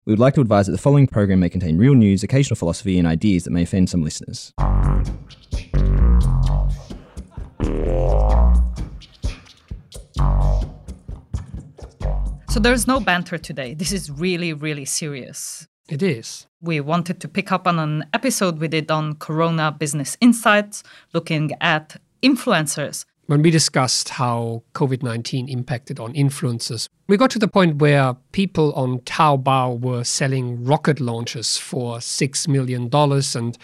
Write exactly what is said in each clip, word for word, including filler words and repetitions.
We would like to advise that the following program may contain real news, occasional philosophy, and ideas that may offend some listeners. So there's no banter today. This is really, really serious. It is. We wanted to pick up on an episode we did on Corona Business Insights, looking at influencers. When we discussed how covid nineteen impacted on influencers, we got to the point where people on Taobao were selling rocket launchers for six million dollars, and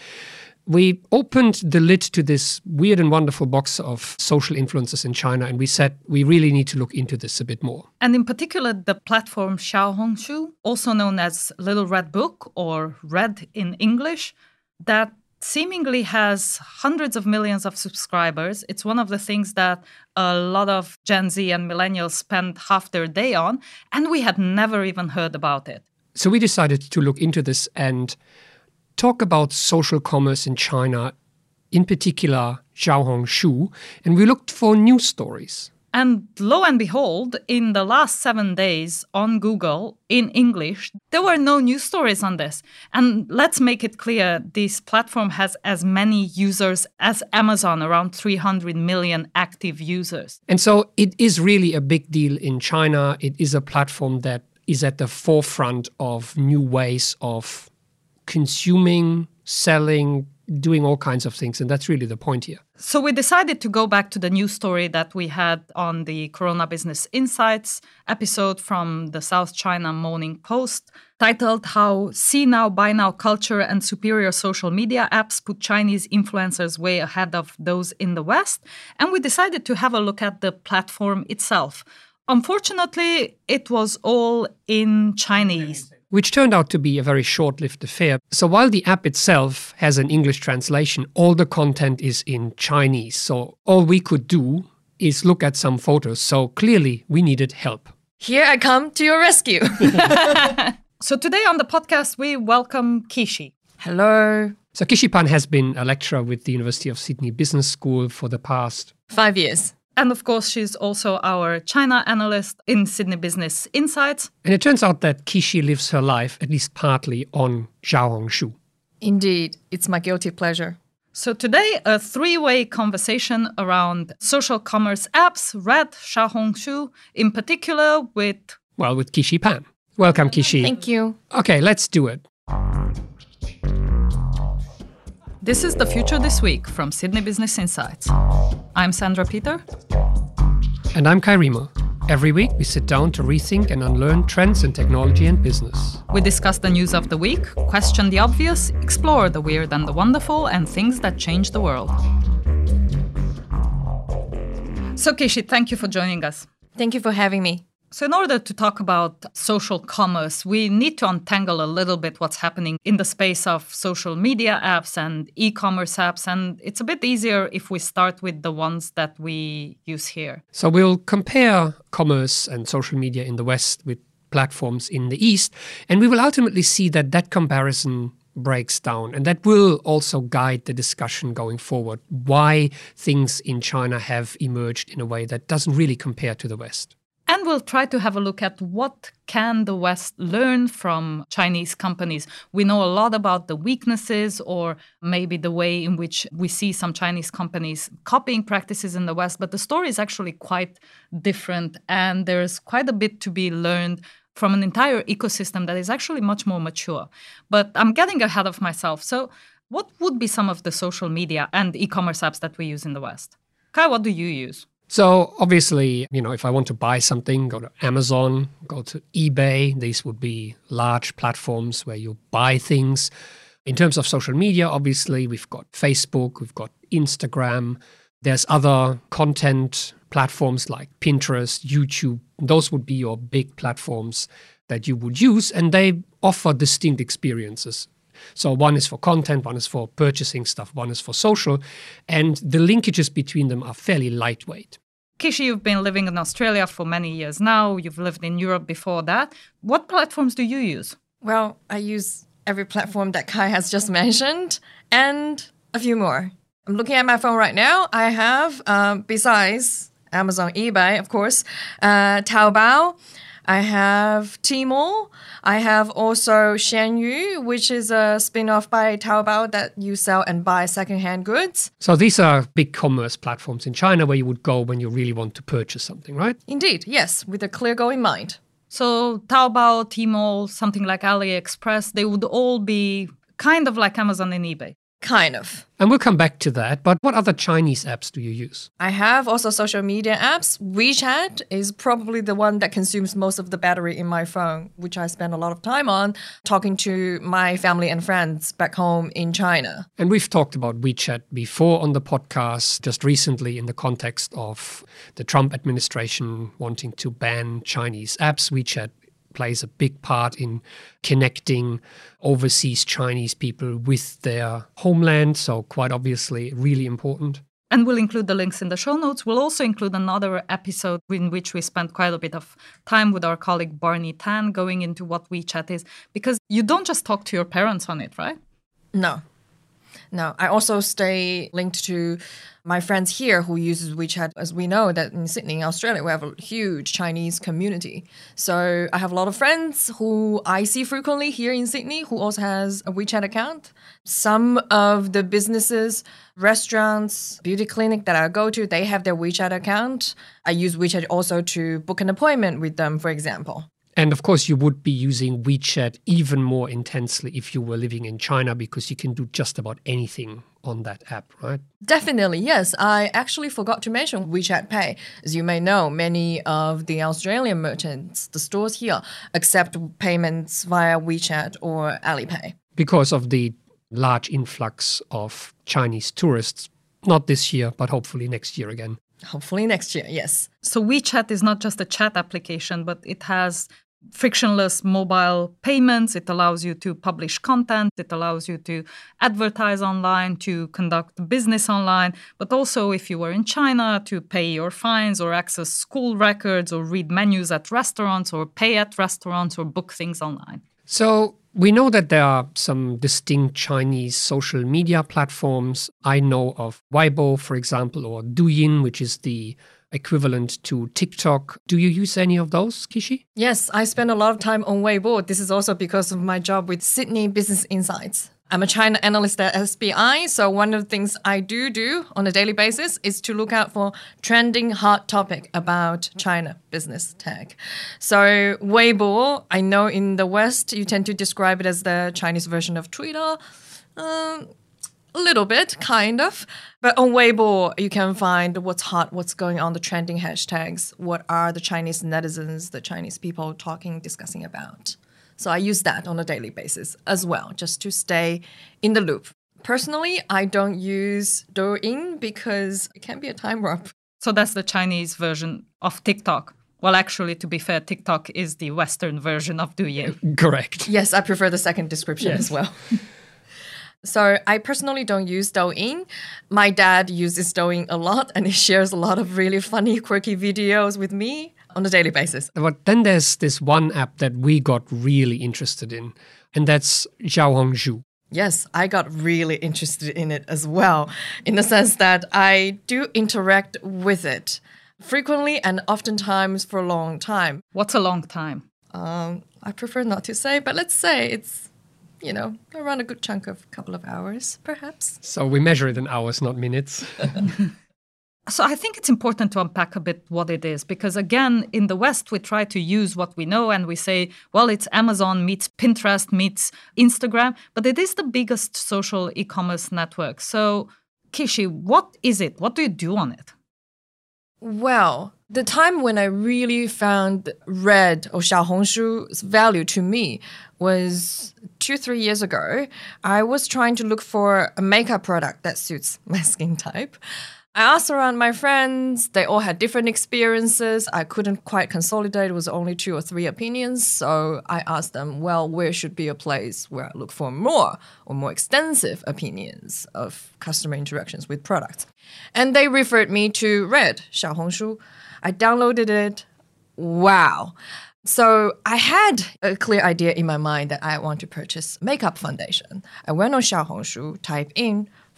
we opened the lid to this weird and wonderful box of social influencers in China, and we said we really need to look into this a bit more. And in particular, the platform Xiaohongshu, also known as Little Red Book or Red in English, that seemingly has hundreds of millions of subscribers. It's one of the things that a lot of Gen Z and millennials spend half their day on, and we had never even heard about it. So we decided to look into this and talk about social commerce in China, in particular Xiaohongshu, and we looked for news stories. And lo and behold, in the last seven days on Google, in English, there were no news stories on this. And let's make it clear, this platform has as many users as Amazon, around three hundred million active users. And so it is really a big deal in China. It is a platform that is at the forefront of new ways of consuming, selling, doing all kinds of things. And that's really the point here. So we decided to go back to the news story that we had on the Corona Business Insights episode from the South China Morning Post, titled How See Now, Buy Now culture and superior social media apps put Chinese influencers way ahead of those in the West. And we decided to have a look at the platform itself. Unfortunately, it was all in Chinese, which turned out to be a very short-lived affair. So while the app itself has an English translation, all the content is in Chinese. So all we could do is look at some photos. So clearly we needed help. Here I come to your rescue. So today on the podcast, we welcome Kishi. Hello. So Kishi Pan has been a lecturer with the University of Sydney Business School for the past five years. And of course, she's also our China analyst in Sydney Business Insights. And it turns out that Kishi lives her life, at least partly, on Xiaohongshu. Indeed, it's my guilty pleasure. So today, a three-way conversation around social commerce apps, Red, Xiaohongshu, in particular with... Well, with Kishi Pan. Welcome, Kishi. Thank you. Okay, let's do it. This is The Future This Week from Sydney Business Insights. I'm Sandra Peter. And I'm Kai Riemer. Every week, we sit down to rethink and unlearn trends in technology and business. We discuss the news of the week, question the obvious, explore the weird and the wonderful, and things that change the world. So, Kishi, thank you for joining us. Thank you for having me. So in order to talk about social commerce, we need to untangle a little bit what's happening in the space of social media apps and e-commerce apps. And it's a bit easier if we start with the ones that we use here. So we'll compare commerce and social media in the West with platforms in the East. And we will ultimately see that that comparison breaks down. And that will also guide the discussion going forward, why things in China have emerged in a way that doesn't really compare to the West. And we'll try to have a look at what can the West learn from Chinese companies. We know a lot about the weaknesses or maybe the way in which we see some Chinese companies copying practices in the West, but the story is actually quite different. And there's quite a bit to be learned from an entire ecosystem that is actually much more mature. But I'm getting ahead of myself. So what would be some of the social media and e-commerce apps that we use in the West? Kai, what do you use? So obviously, you know, if I want to buy something, go to Amazon, go to eBay. These would be large platforms where you buy things. In terms of social media, obviously, we've got Facebook, we've got Instagram. There's other content platforms like Pinterest, YouTube. Those would be your big platforms that you would use, and they offer distinct experiences. So one is for content, one is for purchasing stuff, one is for social, and the linkages between them are fairly lightweight. Kishi, you've been living in Australia for many years now. You've lived in Europe before that. What platforms do you use? Well, I use every platform that Kai has just mentioned and a few more. I'm looking at my phone right now. I have, um, besides Amazon, eBay, of course, uh, Taobao, I have Tmall. I have also Xianyu, which is a spin-off by Taobao that you sell and buy secondhand goods. So these are big commerce platforms in China where you would go when you really want to purchase something, right? Indeed, yes, with a clear goal in mind. So Taobao, Tmall, something like AliExpress, they would all be kind of like Amazon and eBay. Kind of. And we'll come back to that. But what other Chinese apps do you use? I have also social media apps. WeChat is probably the one that consumes most of the battery in my phone, which I spend a lot of time on talking to my family and friends back home in China. And we've talked about WeChat before on the podcast, just recently in the context of the Trump administration wanting to ban Chinese apps. WeChat plays a big part in connecting overseas Chinese people with their homeland. So quite obviously, really important. And we'll include the links in the show notes. We'll also include another episode in which we spent quite a bit of time with our colleague Barney Tan going into what WeChat is. Because you don't just talk to your parents on it, right? No. No, I also stay linked to my friends here who uses WeChat. As we know that in Sydney, in Australia, we have a huge Chinese community. So I have a lot of friends who I see frequently here in Sydney who also has a WeChat account. Some of the businesses, restaurants, beauty clinic that I go to, they have their WeChat account. I use WeChat also to book an appointment with them, for example. And of course, you would be using WeChat even more intensely if you were living in China because you can do just about anything on that app, right? Definitely, yes. I actually forgot to mention WeChat Pay. As you may know, many of the Australian merchants, the stores here, accept payments via WeChat or Alipay. Because of the large influx of Chinese tourists, not this year, but hopefully next year again. Hopefully next year, yes. So WeChat is not just a chat application, but it has frictionless mobile payments. It allows you to publish content. It allows you to advertise online, to conduct business online, but also if you were in China, to pay your fines or access school records or read menus at restaurants or pay at restaurants or book things online. So we know that there are some distinct Chinese social media platforms. I know of Weibo, for example, or Douyin, which is the equivalent to TikTok. Do you use any of those, Kishi? Yes, I spend a lot of time on Weibo. This is also because of my job with Sydney Business Insights. I'm a China analyst at S B I, so one of the things I do do on a daily basis is to look out for trending hot topic about China business tech. So Weibo, I know in the West you tend to describe it as the Chinese version of Twitter. Um, a little bit, kind of. But on Weibo, you can find what's hot, what's going on, the trending hashtags, what are the Chinese netizens, the Chinese people talking, discussing about. So I use that on a daily basis as well, just to stay in the loop. Personally, I don't use Douyin because it can be a time warp. So that's the Chinese version of TikTok. Well, actually, to be fair, TikTok is the Western version of Douyin. Correct. Yes, I prefer the second description Yes. as well. So I personally don't use Douyin. My dad uses Douyin a lot and he shares a lot of really funny, quirky videos with me on a daily basis. But then there's this one app that we got really interested in, and that's Xiaohongshu. Yes, I got really interested in it as well, in the sense that I do interact with it frequently and oftentimes for a long time. What's a long time? Um, I prefer not to say, but let's say it's, you know, around a good chunk of a couple of hours, perhaps. So we measure it in hours, not minutes. So I think it's important to unpack a bit what it is, because again, in the West, we try to use what we know and we say, well, it's Amazon meets Pinterest meets Instagram, but it is the biggest social e-commerce network. So Kishi, what is it? What do you do on it? Well, the time when I really found Red or Xiaohongshu's value to me was two, three years ago. I was trying to look for a makeup product that suits my skin type. I asked around my friends. They all had different experiences. I couldn't quite consolidate. It was only two or three opinions. So I asked them, well, where should be a place where I look for more or more extensive opinions of customer interactions with products? And they referred me to Red, Xiaohongshu. I downloaded it. Wow. So I had a clear idea in my mind that I want to purchase makeup foundation. I went on Xiaohongshu, type in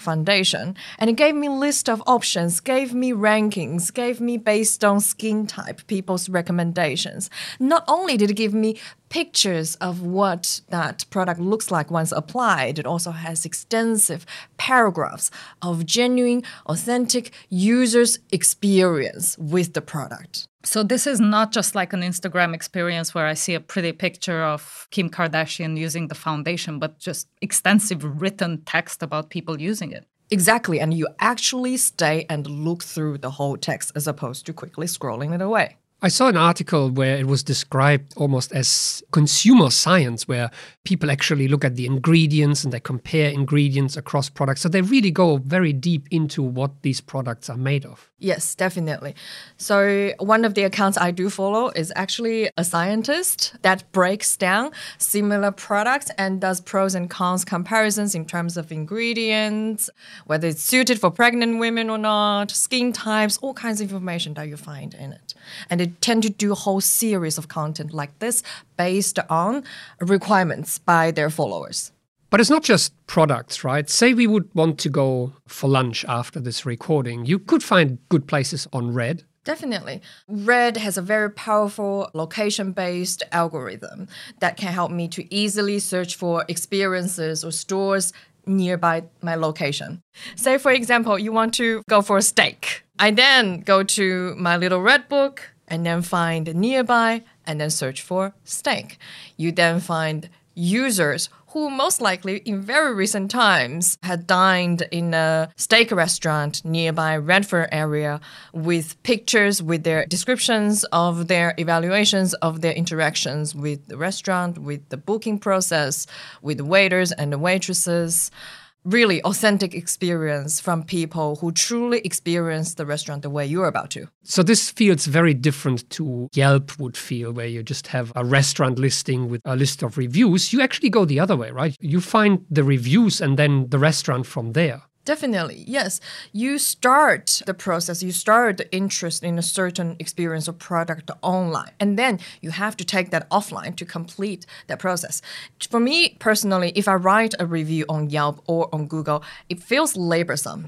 foundation. And it gave me a list of options, gave me rankings, gave me based on skin type, people's recommendations. Not only did it give me pictures of what that product looks like once applied, it also has extensive paragraphs of genuine, authentic users' experience with the product. So this is not just like an Instagram experience where I see a pretty picture of Kim Kardashian using the foundation, but just extensive written text about people using it. Exactly, and you actually stay and look through the whole text as opposed to quickly scrolling it away. I saw an article where it was described almost as consumer science, where people actually look at the ingredients and they compare ingredients across products. So they really go very deep into what these products are made of. Yes, definitely. So one of the accounts I do follow is actually a scientist that breaks down similar products and does pros and cons comparisons in terms of ingredients, whether it's suited for pregnant women or not, skin types, all kinds of information that you find in it. And they tend to do a whole series of content like this based on requirements by their followers. But it's not just products, right? Say we would want to go for lunch after this recording. You could find good places on Red. Definitely. Red has a very powerful location-based algorithm that can help me to easily search for experiences or stores nearby my location. Say, for example, you want to go for a steak. I then go to my little Red book and then find nearby and then search for steak. You then find users who most likely in very recent times had dined in a steak restaurant nearby Redfern area with pictures with their descriptions of their evaluations of their interactions with the restaurant, with the booking process, with the waiters and the waitresses. Really authentic experience from people who truly experience the restaurant the way you're about to. So this feels very different to Yelp would feel, where you just have a restaurant listing with a list of reviews. You actually go the other way, right? You find the reviews and then the restaurant from there. Definitely, yes. You start the process, you start the interest in a certain experience or product online, and then you have to take that offline to complete that process. For me personally, if I write a review on Yelp or on Google, it feels laborsome.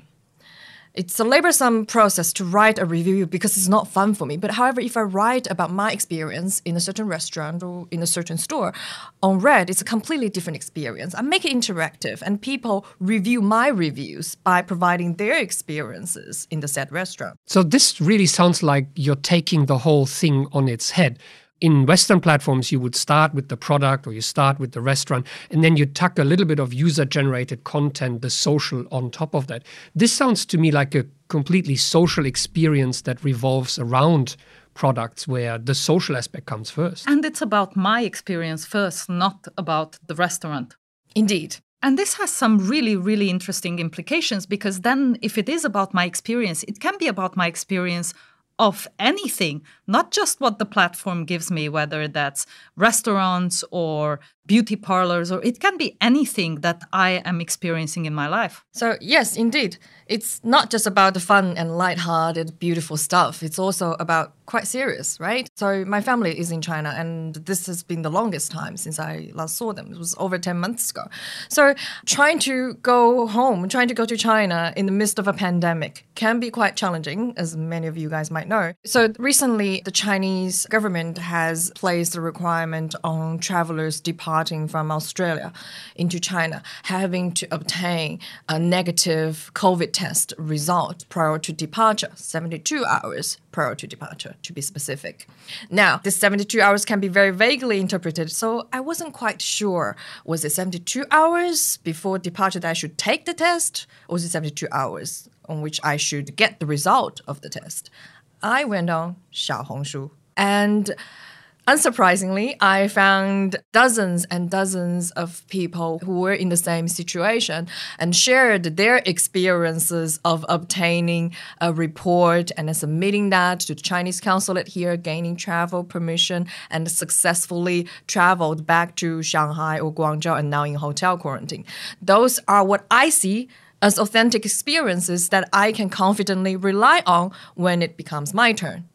It's a laborsome process to write a review because it's not fun for me. But however, if I write about my experience in a certain restaurant or in a certain store, on Red, it's a completely different experience. I make it interactive and people review my reviews by providing their experiences in the said restaurant. So this really sounds like you're taking the whole thing on its head. In Western platforms, you would start with the product or you start with the restaurant, and then you tuck a little bit of user-generated content, the social, on top of that. This sounds to me like a completely social experience that revolves around products where the social aspect comes first. And it's about my experience first, not about the restaurant. Indeed. And this has some really, really interesting implications, because then if it is about my experience, it can be about my experience of anything, not just what the platform gives me, whether that's restaurants or beauty parlors, or it can be anything that I am experiencing in my life. So yes, indeed. It's not just about the fun and lighthearted, beautiful stuff. It's also about quite serious, right? So my family is in China, and this has been the longest time since I last saw them. It was over ten months ago. So trying to go home, trying to go to China in the midst of a pandemic can be quite challenging, as many of you guys might know. So recently, the Chinese government has placed a requirement on travelers departing from Australia into China, having to obtain a negative COVID test result prior to departure, seventy-two hours prior to departure, to be specific. Now, this seventy-two hours can be very vaguely interpreted, so I wasn't quite sure. Was it seventy-two hours before departure that I should take the test, or was it seventy-two hours on which I should get the result of the test? I went on Xiaohongshu, and unsurprisingly, I found dozens and dozens of people who were in the same situation and shared their experiences of obtaining a report and then submitting that to the Chinese consulate here, gaining travel permission, and successfully traveled back to Shanghai or Guangzhou and now in hotel quarantine. Those are what I see as authentic experiences that I can confidently rely on when it becomes my turn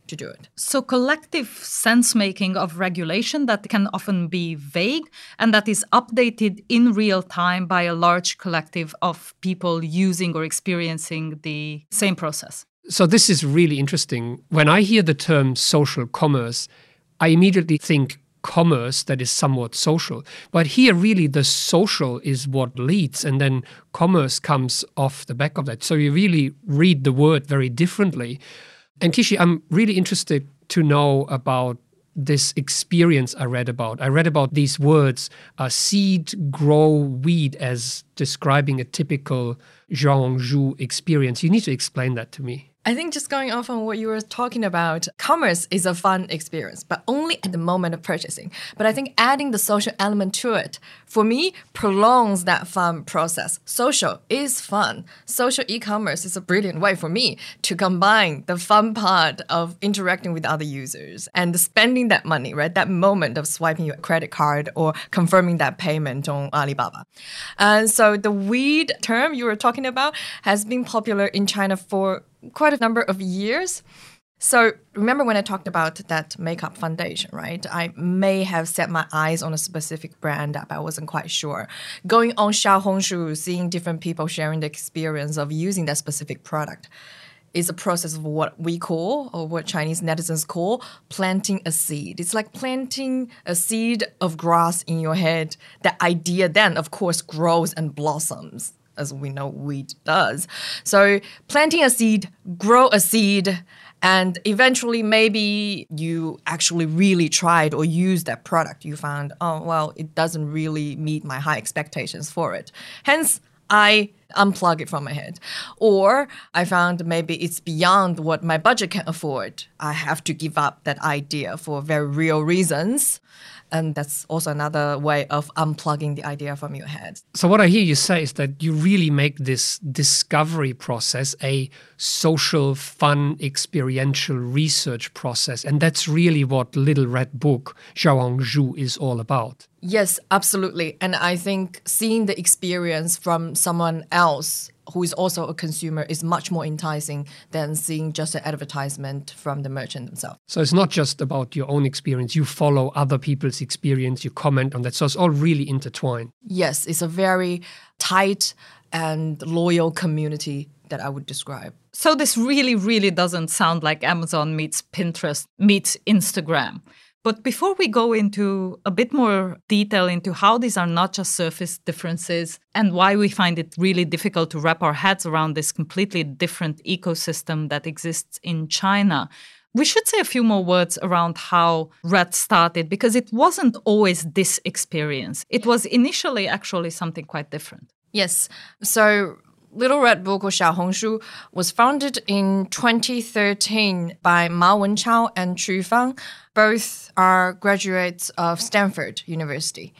to do it. So collective sense-making of regulation that can often be vague and that is updated in real time by a large collective of people using or experiencing the same process. So this is really interesting. When I hear the term social commerce, I immediately think commerce that is somewhat social. But here really the social is what leads, and then commerce comes off the back of that. So you really read the word very differently. And Kishi, I'm really interested to know about this experience I read about. I read about these words, uh, seed, grow, weed, as describing a typical Xiaohongshu experience. You need to explain that to me. I think just going off on what you were talking about, commerce is a fun experience, but only at the moment of purchasing. But I think adding the social element to it, for me, prolongs that fun process. Social is fun. Social e-commerce is a brilliant way for me to combine the fun part of interacting with other users and spending that money, right? That moment of swiping your credit card or confirming that payment on Alibaba. And so the weed term you were talking about has been popular in China for quite a number of years. So remember when I talked about that makeup foundation, right? I may have set my eyes on a specific brand that I wasn't quite sure. Going on Xiaohongshu, seeing different people sharing the experience of using that specific product is a process of what we call, or what Chinese netizens call, planting a seed. It's like planting a seed of grass in your head. That idea then, of course, grows and blossoms, as we know weed does. So planting a seed, grow a seed, and eventually maybe you actually really tried or used that product. You found, oh, well, it doesn't really meet my high expectations for it. Hence, I unplug it from my head. Or I found maybe it's beyond what my budget can afford. I have to give up that idea for very real reasons. And that's also another way of unplugging the idea from your head. So what I hear you say is that you really make this discovery process a social, fun, experiential research process. And that's really what Little Red Book, Xiaohongshu, is all about. Yes, absolutely. And I think seeing the experience from someone else who is also a consumer is much more enticing than seeing just an advertisement from the merchant themselves. So it's not just about your own experience. You follow other people's experience, you comment on that. So it's all really intertwined. Yes, it's a very tight and loyal community that I would describe. So this really, really doesn't sound like Amazon meets Pinterest meets Instagram. But before we go into a bit more detail into how these are not just surface differences and why we find it really difficult to wrap our heads around this completely different ecosystem that exists in China, we should say a few more words around how Red started, because it wasn't always this experience. It was initially actually something quite different. Yes. So Little Red Book, or Xiaohongshu, was founded in twenty thirteen by Ma Wenchao and Chu Fang. Both are graduates of Stanford University.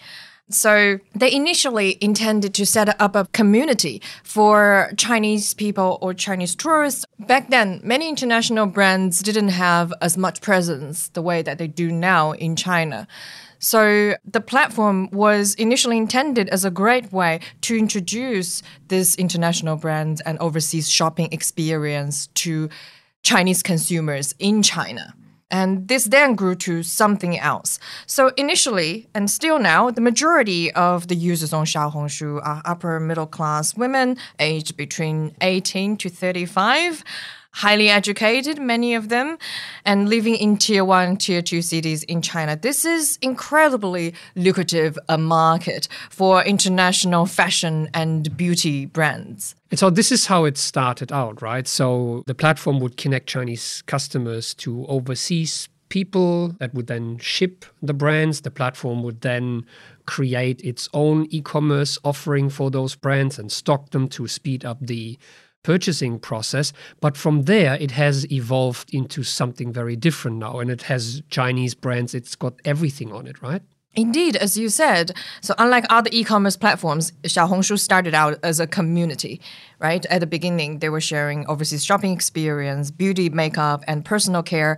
So they initially intended to set up a community for Chinese people or Chinese tourists. Back then, many international brands didn't have as much presence the way that they do now in China. So the platform was initially intended as a great way to introduce this international brand and overseas shopping experience to Chinese consumers in China. And this then grew to something else. So initially, and still now, the majority of the users on Xiaohongshu are upper middle class women aged between eighteen to thirty-five. Highly educated, many of them, and living in tier one, tier two cities in China. This is incredibly lucrative a market for international fashion and beauty brands. And so this is how it started out, right? So the platform would connect Chinese customers to overseas people that would then ship the brands. The platform would then create its own e-commerce offering for those brands and stock them to speed up the purchasing process. But from there, it has evolved into something very different now. And it has Chinese brands. It's got everything on it, right? Indeed, as you said. So unlike other e-commerce platforms, Xiaohongshu started out as a community, right? At the beginning, they were sharing overseas shopping experience, beauty, makeup, and personal care.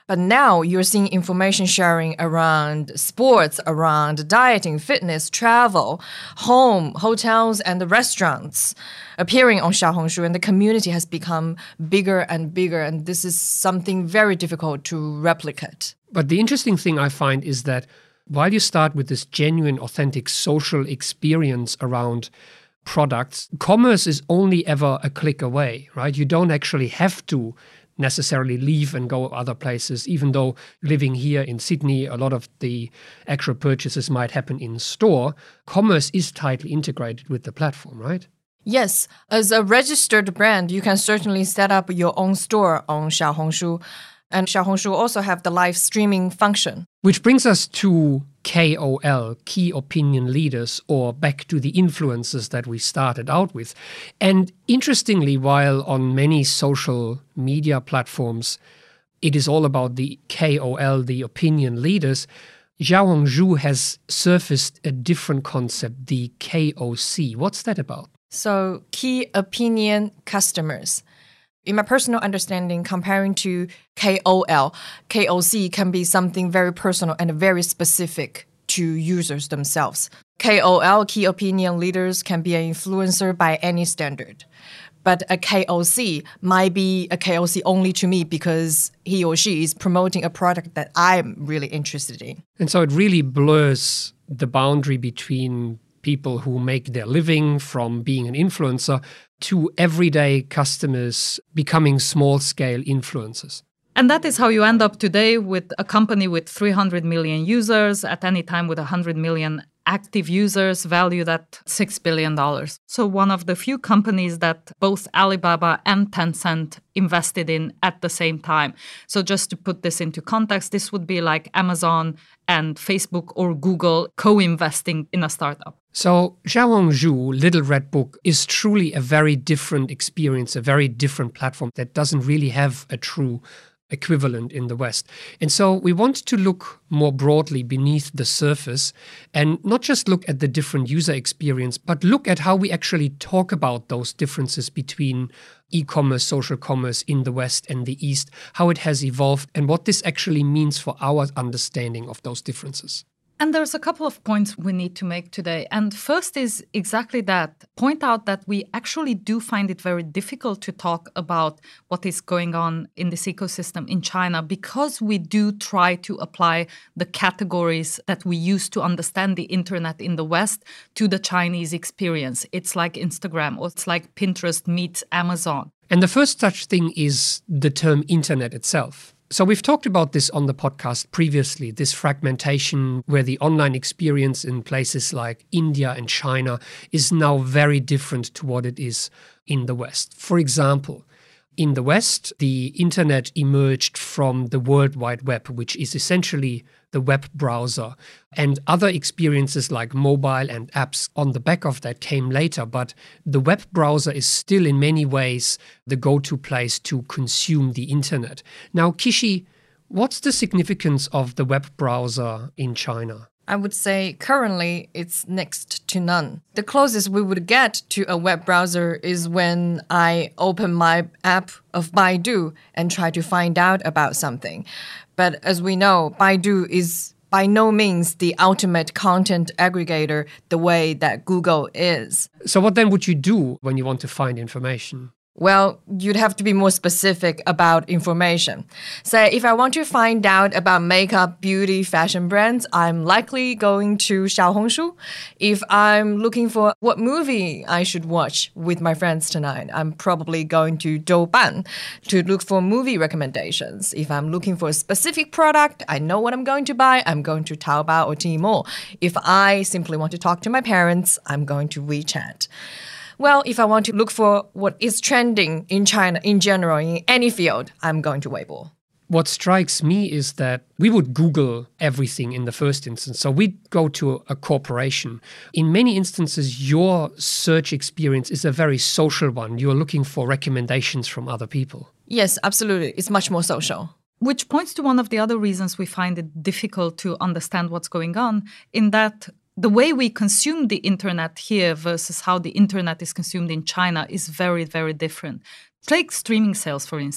But now you're seeing information sharing around sports, around dieting, fitness, travel, home, hotels, and the restaurants appearing on Xiaohongshu, and the community has become bigger and bigger, and this is something very difficult to replicate. But the interesting thing I find is that while you start with this genuine, authentic social experience around products, commerce is only ever a click away, right? You don't actually have to necessarily leave and go other places, even though living here in Sydney, a lot of the actual purchases might happen in store. Commerce is tightly integrated with the platform, right? Yes, as a registered brand, you can certainly set up your own store on Xiaohongshu. And Xiaohongshu also have the live streaming function. Which brings us to K O L, key opinion leaders, or back to the influencers that we started out with. And interestingly, while on many social media platforms, it is all about the K O L, the opinion leaders, Xiaohongshu has surfaced a different concept, the K O C. What's that about? So, key opinion customers. In my personal understanding, comparing to K O L, K O C can be something very personal and very specific to users themselves. K O L, key opinion leaders, can be an influencer by any standard. But a K O C might be a K O C only to me because he or she is promoting a product that I'm really interested in. And so it really blurs the boundary between people who make their living from being an influencer to everyday customers becoming small-scale influencers. And that is how you end up today with a company with three hundred million users, at any time with one hundred million active users, valued at six billion dollars. So one of the few companies that both Alibaba and Tencent invested in at the same time. So just to put this into context, this would be like Amazon and Facebook or Google co-investing in a startup. So Xiaohongshu, Little Red Book, is truly a very different experience, a very different platform that doesn't really have a true equivalent in the West. And so we want to look more broadly beneath the surface and not just look at the different user experience, but look at how we actually talk about those differences between e-commerce, social commerce in the West and the East, how it has evolved, and what this actually means for our understanding of those differences. And there's a couple of points we need to make today. And first is exactly that. Point out that we actually do find it very difficult to talk about what is going on in this ecosystem in China because we do try to apply the categories that we use to understand the internet in the West to the Chinese experience. It's like Instagram or it's like Pinterest meets Amazon. And the first such thing is the term internet itself. So we've talked about this on the podcast previously, this fragmentation where the online experience in places like India and China is now very different to what it is in the West. For example, in the West, the internet emerged from the World Wide Web, which is essentially the web browser. And other experiences like mobile and apps on the back of that came later. But the web browser is still in many ways the go-to place to consume the internet. Now, Kishi, what's the significance of the web browser in China? I would say currently it's next to none. The closest we would get to a web browser is when I open my app of Baidu and try to find out about something. But as we know, Baidu is by no means the ultimate content aggregator the way that Google is. So what then would you do when you want to find information? Well, you'd have to be more specific about information. Say, if I want to find out about makeup, beauty, fashion brands, I'm likely going to Xiaohongshu. If I'm looking for what movie I should watch with my friends tonight, I'm probably going to Douban to look for movie recommendations. If I'm looking for a specific product, I know what I'm going to buy, I'm going to Taobao or Tmall. If I simply want to talk to my parents, I'm going to WeChat. Well, if I want to look for what is trending in China in general, in any field, I'm going to Weibo. What strikes me is that we would Google everything in the first instance. So we'd go to a corporation. In many instances, your search experience is a very social one. You're looking for recommendations from other people. Yes, absolutely. It's much more social. Which points to one of the other reasons we find it difficult to understand what's going on, in that the way we consume the internet here versus how the internet is consumed in China is very, very different. Take streaming sales, for instance.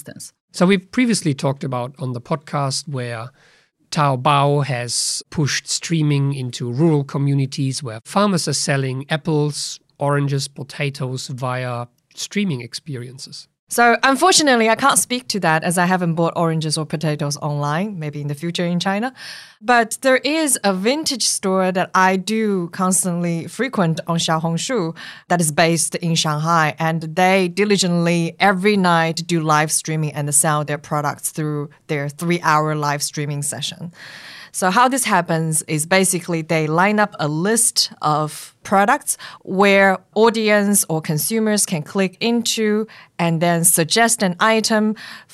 So we've previously talked about on the podcast where Taobao has pushed streaming into rural communities where farmers are selling apples, oranges, potatoes via streaming experiences. So unfortunately, I can't speak to that as I haven't bought oranges or potatoes online, maybe in the future in China. But there is a vintage store that I do constantly frequent on Xiaohongshu that is based in Shanghai. And they diligently every night do live streaming and sell their products through their three-hour live streaming session. So how this happens is basically they line up a list of products where audience or consumers can click into and then suggest an item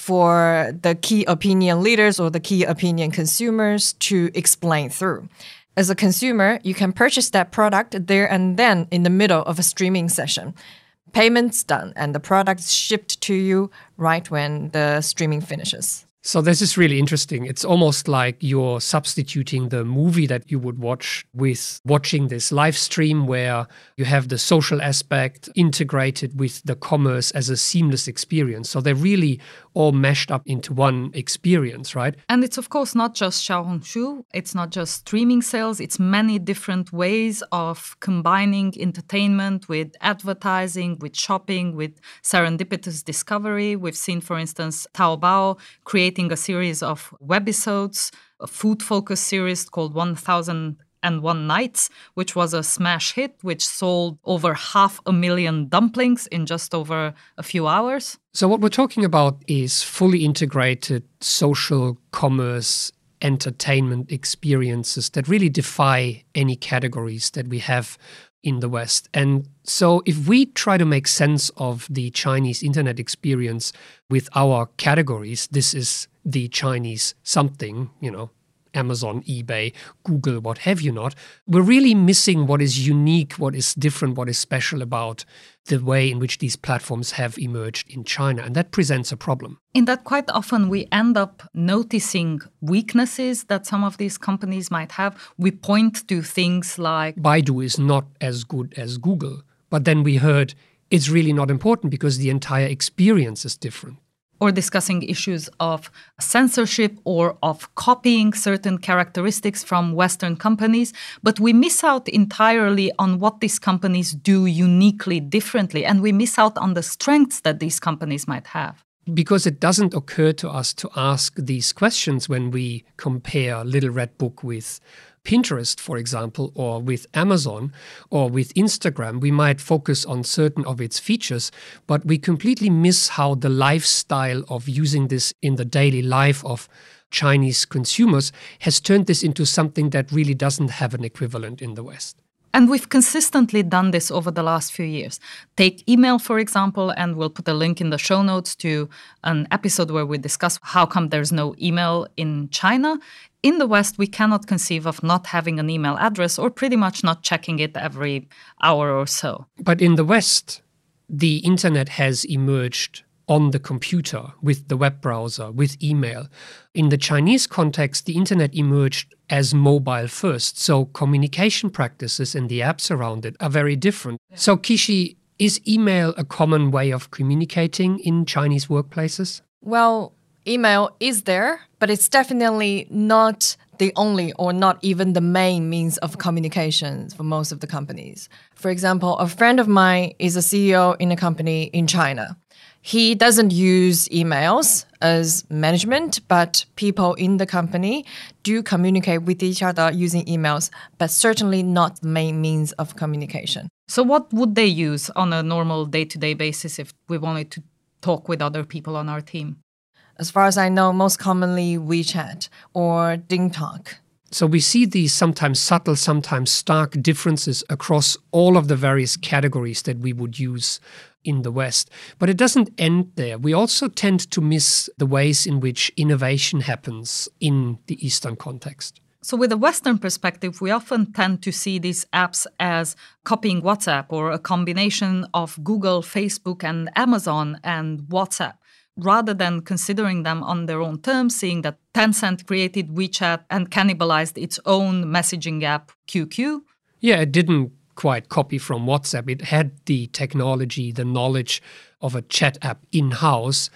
for the key opinion leaders or the key opinion consumers to explain through. As a consumer, you can purchase that product there and then in the middle of a streaming session. Payment's done and the product's shipped to you right when the streaming finishes. So this is really interesting. It's almost like you're substituting the movie that you would watch with watching this live stream where you have the social aspect integrated with the commerce as a seamless experience. So they're really all meshed up into one experience, right? And it's of course not just Xiaohongshu. It's not just streaming sales. It's many different ways of combining entertainment with advertising, with shopping, with serendipitous discovery. We've seen, for instance, Taobao create a series of webisodes, a food-focused series called one thousand one Nights, which was a smash hit, which sold over half a million dumplings in just over a few hours. So what we're talking about is fully integrated social commerce entertainment experiences that really defy any categories that we have in the West. And so if we try to make sense of the Chinese internet experience with our categories, this is the Chinese something, you know, Amazon, eBay, Google, what have you not, we're really missing what is unique, what is different, what is special about the way in which these platforms have emerged in China. And that presents a problem. In that quite often we end up noticing weaknesses that some of these companies might have. We point to things like Baidu is not as good as Google. But then we heard it's really not important because the entire experience is different. Or discussing issues of censorship or of copying certain characteristics from Western companies. But we miss out entirely on what these companies do uniquely differently. And we miss out on the strengths that these companies might have. Because it doesn't occur to us to ask these questions when we compare Little Red Book with Pinterest, for example, or with Amazon or with Instagram. We might focus on certain of its features, but we completely miss how the lifestyle of using this in the daily life of Chinese consumers has turned this into something that really doesn't have an equivalent in the West. And we've consistently done this over the last few years. Take email, for example, and we'll put a link in the show notes to an episode where we discuss how come there's no email in China. In the West, we cannot conceive of not having an email address or pretty much not checking it every hour or so. But in the West, the internet has emerged on the computer with the web browser, with email. In the Chinese context, the internet emerged as mobile first. So communication practices and the apps around it are very different. Yeah. So Qixi, is email a common way of communicating in Chinese workplaces? Well, email is there, but it's definitely not the only or not even the main means of communication for most of the companies. For example, a friend of mine is a C E O in a company in China. He doesn't use emails as management, but people in the company do communicate with each other using emails, but certainly not the main means of communication. So what would they use on a normal day-to-day basis if we wanted to talk with other people on our team? As far as I know, most commonly WeChat or DingTalk. So we see these sometimes subtle, sometimes stark differences across all of the various categories that we would use in the West. But it doesn't end there. We also tend to miss the ways in which innovation happens in the Eastern context. So with a Western perspective, we often tend to see these apps as copying WhatsApp or a combination of Google, Facebook, and Amazon and WhatsApp, rather than considering them on their own terms, seeing that Tencent created WeChat and cannibalized its own messaging app, Q Q. Yeah, it didn't quite copy from WhatsApp. It had the technology, the knowledge of a chat app in-house.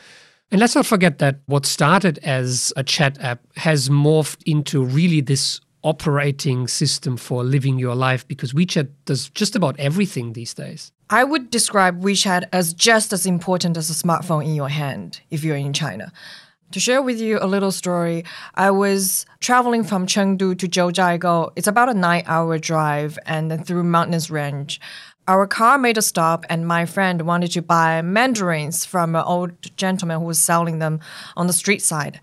And let's not forget that what started as a chat app has morphed into really this operating system for living your life, because WeChat does just about everything these days. I would describe WeChat as just as important as a smartphone in your hand if you're in China. To share with you a little story, I was traveling from Chengdu to Zhoujiaigou. It's about a nine-hour drive and then through mountainous range. Our car made a stop and my friend wanted to buy mandarins from an old gentleman who was selling them on the street side.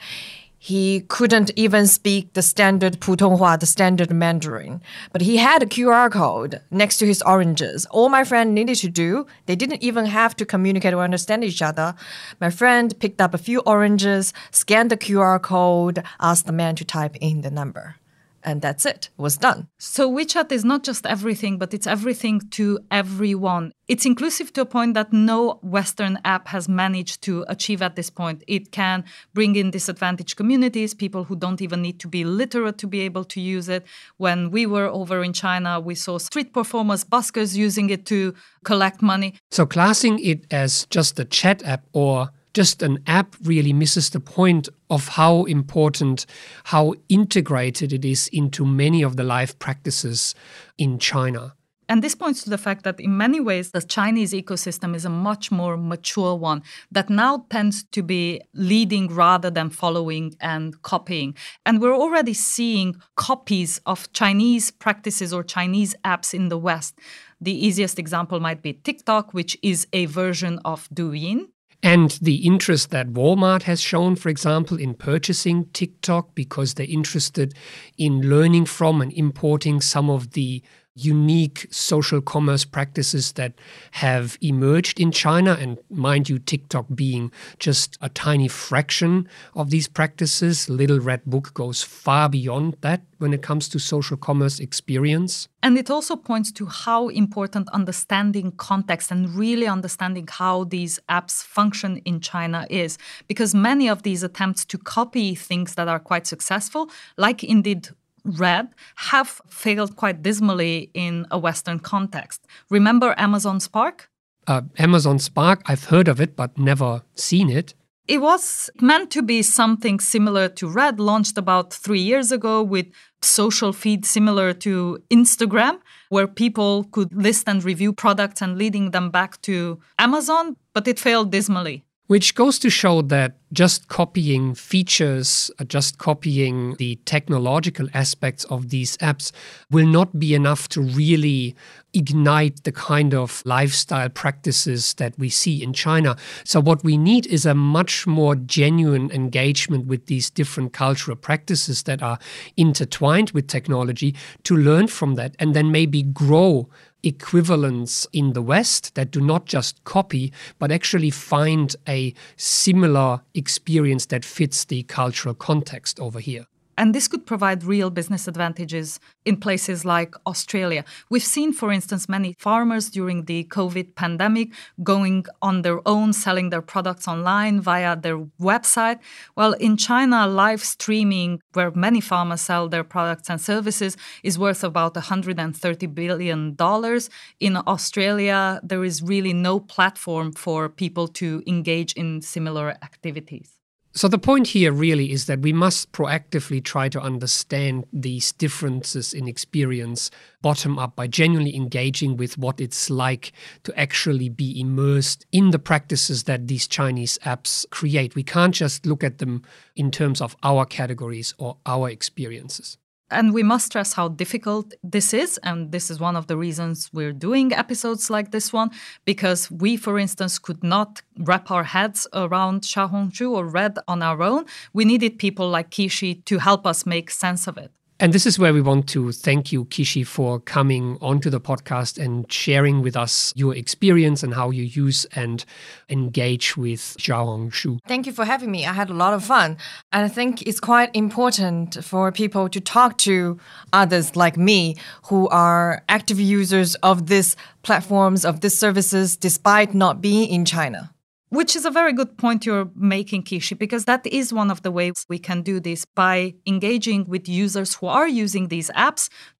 He couldn't even speak the standard Putonghua, the standard Mandarin. But he had a Q R code next to his oranges. All my friend needed to do, they didn't even have to communicate or understand each other. My friend picked up a few oranges, scanned the Q R code, asked the man to type in the number. And that's it. It was done. So WeChat is not just everything, but it's everything to everyone. It's inclusive to a point that no Western app has managed to achieve at this point. It can bring in disadvantaged communities, people who don't even need to be literate to be able to use it. When we were over in China, we saw street performers, buskers using it to collect money. So classing it as just a chat app or just an app really misses the point of how important, how integrated it is into many of the life practices in China. And this points to the fact that in many ways, the Chinese ecosystem is a much more mature one that now tends to be leading rather than following and copying. And we're already seeing copies of Chinese practices or Chinese apps in the West. The easiest example might be TikTok, which is a version of Douyin. And the interest that Walmart has shown, for example, in purchasing TikTok because they're interested in learning from and importing some of the unique social commerce practices that have emerged in China. And mind you, TikTok being just a tiny fraction of these practices. Little Red Book goes far beyond that when it comes to social commerce experience. And it also points to how important understanding context and really understanding how these apps function in China is. Because many of these attempts to copy things that are quite successful, like indeed Red, have failed quite dismally in a Western context. Remember Amazon Spark? Uh, Amazon Spark, I've heard of it, but never seen it. It was meant to be something similar to Red, launched about three years ago with social feed similar to Instagram, where people could list and review products and leading them back to Amazon, but it failed dismally. Which goes to show that just copying features, just copying the technological aspects of these apps will not be enough to really ignite the kind of lifestyle practices that we see in China. So what we need is a much more genuine engagement with these different cultural practices that are intertwined with technology to learn from that and then maybe grow equivalents in the West that do not just copy, but actually find a similar experience that fits the cultural context over here. And this could provide real business advantages in places like Australia. We've seen, for instance, many farmers during the COVID pandemic going on their own, selling their products online via their website. Well, in China, live streaming, where many farmers sell their products and services, is worth about one hundred thirty billion dollars. In Australia, there is really no platform for people to engage in similar activities. So the point here really is that we must proactively try to understand these differences in experience bottom up by genuinely engaging with what it's like to actually be immersed in the practices that these Chinese apps create. We can't just look at them in terms of our categories or our experiences. And we must stress how difficult this is. And this is one of the reasons we're doing episodes like this one, because we, for instance, could not wrap our heads around Xiaohongshu or Red on our own. We needed people like Qixi to help us make sense of it. And this is where we want to thank you, Qixi, for coming onto the podcast and sharing with us your experience and how you use and engage with Xiaohongshu. Thank you for having me. I had a lot of fun. And I think it's quite important for people to talk to others like me who are active users of these platforms, of these services, despite not being in China. Which is a very good point you're making, Qixi, because that is one of the ways we can do this by engaging with users who are using these apps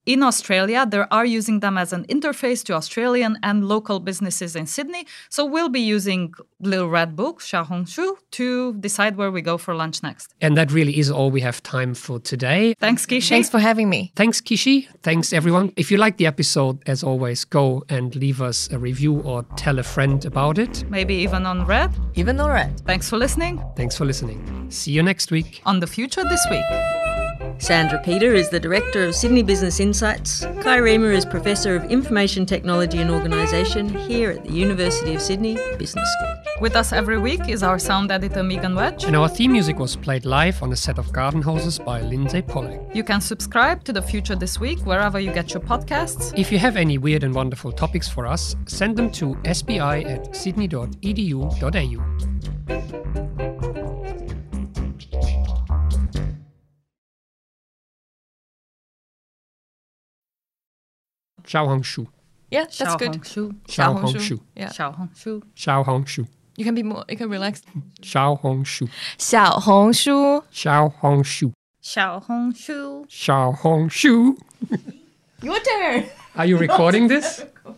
in Australia, they are using them as an interface to Australian and local businesses in Sydney. So we'll be using Little Red Book, Xiaohongshu, to decide where we go for lunch next. And that really is all we have time for today. Thanks, Kishi. Thanks for having me. Thanks, Kishi. Thanks, everyone. If you liked the episode, as always, go and leave us a review or tell a friend about it. Maybe even on Red. Even all right. Thanks for listening. Thanks for listening. See you next week. On The Future This Week. Sandra Peter is the Director of Sydney Business Insights. Kai Riemer is Professor of Information Technology and Organisation here at the University of Sydney Business School. With us every week is our sound editor Megan Wedge. And our theme music was played live on a set of garden hoses by Lindsay Pollack. You can subscribe to The Future This Week wherever you get your podcasts. If you have any weird and wonderful topics for us, send them to s b i at sydney dot e d u dot a u. Xiaohongshu. Yeah, that's good. Xiaohongshu. Xiaohongshu. Yeah. Xiaohongshu. Xiaohongshu. You can be more, you can relax. Xiaohongshu. 小红书 Xiaohongshu. Xiaohongshu. Xiaohongshu. Your turn. Are you recording this?